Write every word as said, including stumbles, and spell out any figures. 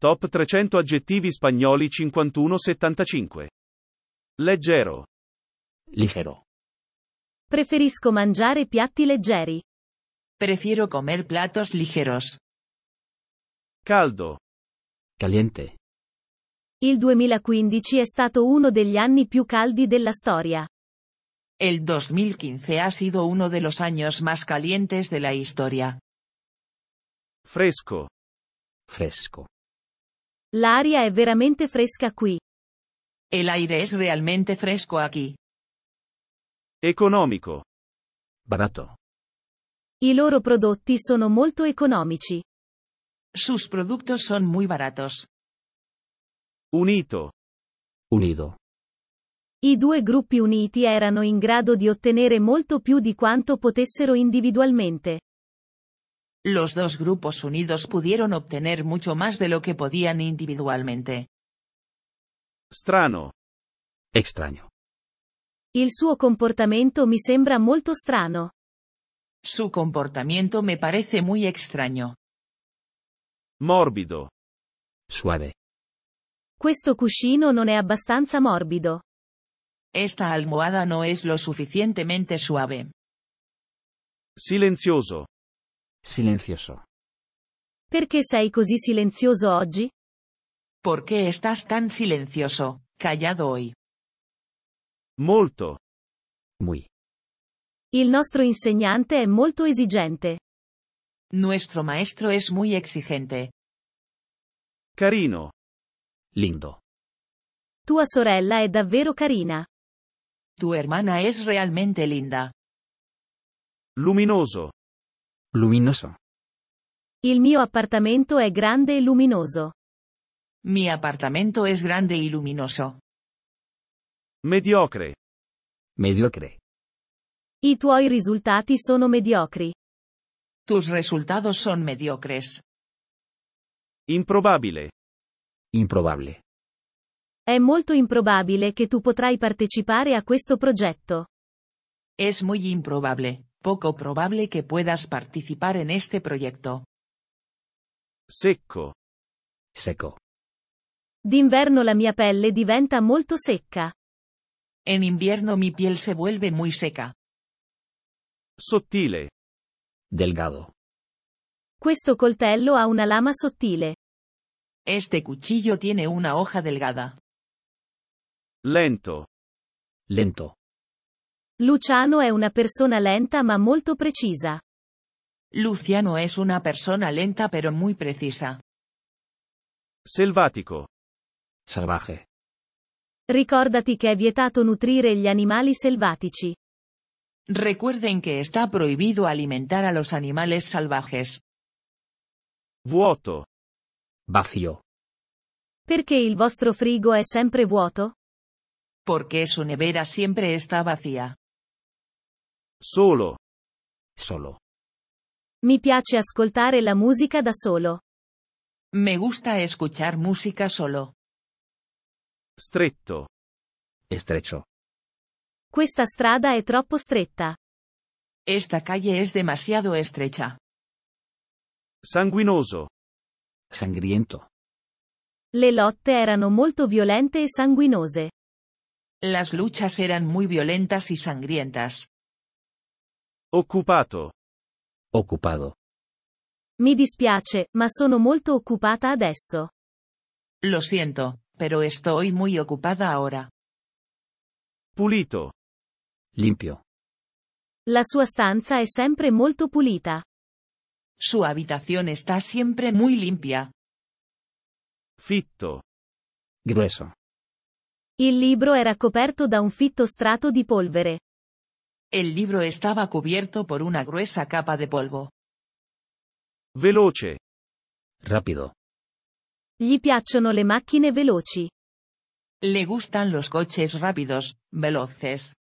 Top trecento aggettivi spagnoli cinquantuno settantacinque. Leggero. Ligero. Preferisco mangiare piatti leggeri. Prefiero comer platos ligeros. Caldo. Caliente. Il duemilaquindici è stato uno degli anni più caldi della storia. El dos mil quince ha sido uno de los años más calientes de la historia. Fresco. Fresco. L'aria è veramente fresca qui. El aire es realmente fresco aquí. Economico. Barato. I loro prodotti sono molto economici. Sus productos son muy baratos. Unito. Unido. I due gruppi uniti erano in grado di ottenere molto più di quanto potessero individualmente. Los dos grupos unidos pudieron obtener mucho más de lo que podían individualmente. Strano. Extraño. Il suo comportamento mi sembra molto strano. Su comportamiento me parece muy extraño. Morbido. Suave. Questo cuscino non è abbastanza morbido. Esta almohada no es lo suficientemente suave. Silenzioso. Silencioso. Perché sei così silenzioso oggi? ¿Por qué estás tan silencioso, callado hoy? Molto. Muy. Il nostro insegnante è molto esigente. Nuestro maestro es muy exigente. Carino. Lindo. Tua sorella è davvero carina. Tu hermana es realmente linda. Luminoso. Luminoso. Il mio appartamento è grande e luminoso. Mi apartamento es grande y luminoso. Mediocre. Mediocre. I tuoi risultati sono mediocri. Tus resultados son mediocres. Improbabile. Improbable. È molto improbabile che tu potrai partecipare a questo progetto. Es muy improbable, poco probable que puedas participar en este proyecto. Secco. Seco. D'inverno la mia pelle diventa molto secca. En invierno mi piel se vuelve muy seca. Sottile. Delgado. Questo coltello ha una lama sottile. Este cuchillo tiene una hoja delgada. Lento. Lento. Luciano è una persona lenta ma molto precisa. Luciano es una persona lenta pero muy precisa. Selvatico. Salvaje. Ricordati che è vietato nutrire gli animali selvatici. Recuerden que está prohibido alimentar a los animales salvajes. Vuoto. Vacío. Perché il vostro frigo è sempre vuoto? Porque su nevera siempre está vacía. Solo. Solo. Mi piace ascoltare la musica da solo. Me gusta escuchar música solo. Stretto. Estrecho. Questa strada è troppo stretta. Esta calle es demasiado estrecha. Sanguinoso. Sangriento. Le lotte erano molto violente e sanguinose. Las luchas eran muy violentas y sangrientas. Occupato. Ocupado. Mi dispiace, ma sono molto occupata adesso. Lo siento, pero estoy muy ocupada ahora. Pulito. Limpio. La sua stanza è sempre molto pulita. Su habitación está siempre muy limpia. Fitto. Grueso. Il libro era coperto da un fitto strato di polvere. El libro estaba cubierto por una gruesa capa de polvo. Veloce. Rápido. Gli piacciono le macchine veloci. Le gustan los coches rápidos, veloces.